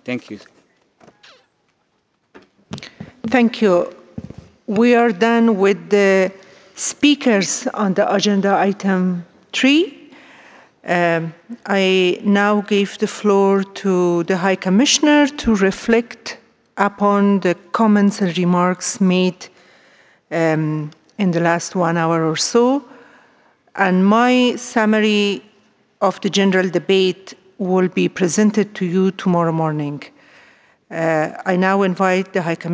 Thank you. Thank you. We are done with the speakers on the agenda item 3. I now give the floor to the High Commissioner to reflect upon the comments and remarks made in the last 1 hour or so. And my summary of the general debate will be presented to you tomorrow morning. I now invite the High Commissioner